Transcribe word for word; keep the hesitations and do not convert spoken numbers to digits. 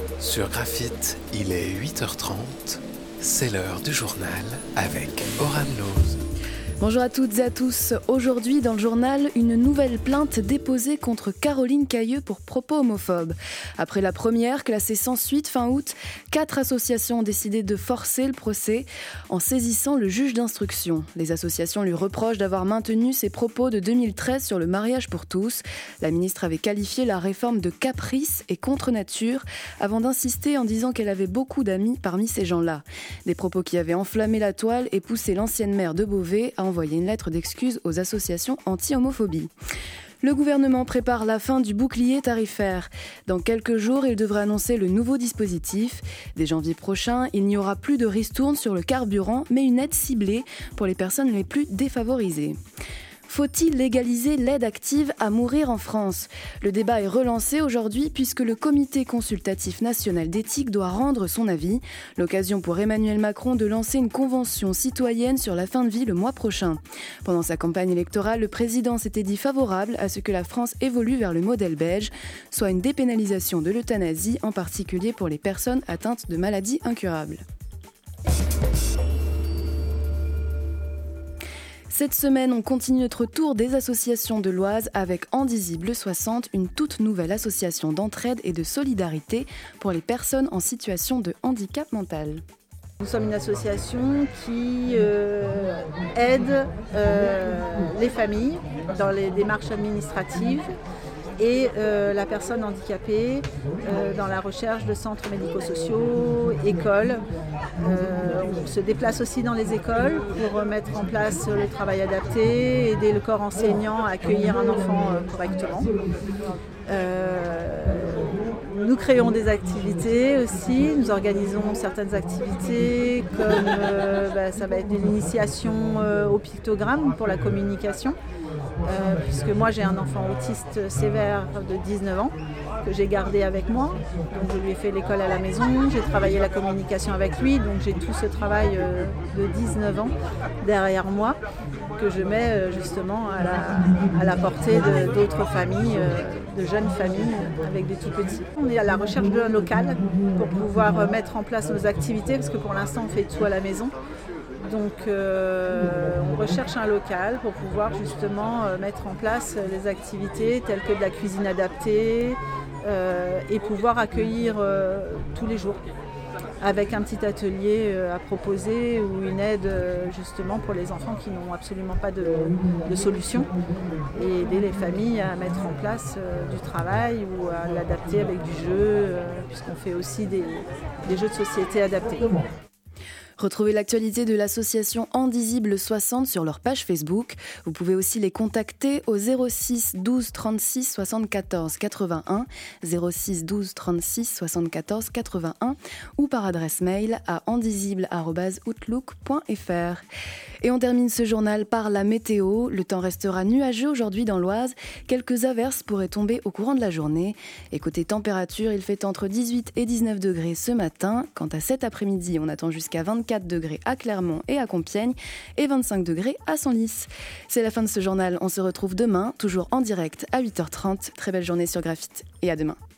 Sur Graphite, il est huit heures trente, c'est l'heure du journal avec Oran Loz. Bonjour à toutes et à tous. Aujourd'hui, dans le journal, une nouvelle plainte déposée contre Caroline Cailleux pour propos homophobes. Après la première, classée sans suite fin août, quatre associations ont décidé de forcer le procès en saisissant le juge d'instruction. Les associations lui reprochent d'avoir maintenu ses propos de deux mille treize sur le mariage pour tous. La ministre avait qualifié la réforme de caprice et contre nature avant d'insister en disant qu'elle avait beaucoup d'amis parmi ces gens-là. Des propos qui avaient enflammé la toile et poussé l'ancienne maire de Beauvais à envoyer une lettre d'excuse aux associations anti-homophobie. Le gouvernement prépare la fin du bouclier tarifaire. Dans quelques jours, il devrait annoncer le nouveau dispositif. Dès janvier prochain, il n'y aura plus de ristourne sur le carburant, mais une aide ciblée pour les personnes les plus défavorisées. Faut-il légaliser l'aide active à mourir en France ? Le débat est relancé aujourd'hui puisque le Comité consultatif national d'éthique doit rendre son avis. L'occasion pour Emmanuel Macron de lancer une convention citoyenne sur la fin de vie le mois prochain. Pendant sa campagne électorale, le président s'était dit favorable à ce que la France évolue vers le modèle belge, soit une dépénalisation de l'euthanasie, en particulier pour les personnes atteintes de maladies incurables. Cette semaine, on continue notre tour des associations de l'Oise avec Andisible soixante, une toute nouvelle association d'entraide et de solidarité pour les personnes en situation de handicap mental. Nous sommes une association qui euh, aide euh, les familles dans les démarches administratives et euh, la personne handicapée euh, dans la recherche de centres médico-sociaux, écoles. Euh, on se déplace aussi dans les écoles pour mettre en place le travail adapté, aider le corps enseignant à accueillir un enfant euh, correctement. Euh, nous créons des activités aussi, nous organisons certaines activités comme euh, bah, ça va être une initiation euh, au pictogramme pour la communication. Euh, puisque moi j'ai un enfant autiste sévère de dix-neuf ans que j'ai gardé avec moi, donc je lui ai fait l'école à la maison, j'ai travaillé la communication avec lui, donc j'ai tout ce travail euh, de dix-neuf ans derrière moi que je mets euh, justement à la, à la portée de, d'autres familles, euh, de jeunes familles avec des tout petits. On est à la recherche d'un local pour pouvoir mettre en place nos activités, parce que pour l'instant on fait tout à la maison. Donc euh, on recherche un local pour pouvoir justement euh, mettre en place les activités telles que de la cuisine adaptée euh, et pouvoir accueillir euh, tous les jours avec un petit atelier euh, à proposer ou une aide euh, justement pour les enfants qui n'ont absolument pas de, de solution et aider les familles à mettre en place euh, du travail ou à l'adapter avec du jeu euh, puisqu'on fait aussi des, des jeux de société adaptés. Retrouvez l'actualité de l'association Andisible soixante sur leur page Facebook. Vous pouvez aussi les contacter au zéro six douze trente-six soixante-quatorze quatre-vingt-un, zéro six douze trente-six soixante-quatorze quatre-vingt-un ou par adresse mail à andisible arobase outlook point f r. Et on termine ce journal par la météo. Le temps restera nuageux aujourd'hui dans l'Oise. Quelques averses pourraient tomber au courant de la journée. Et côté température, il fait entre dix-huit et dix-neuf degrés ce matin. Quant à cet après-midi, on attend jusqu'à vingt-quatre degrés à Clermont et à Compiègne et vingt-cinq degrés à Senlis. C'est la fin de ce journal. On se retrouve demain, toujours en direct à huit heures trente. Très belle journée sur Graphite et à demain.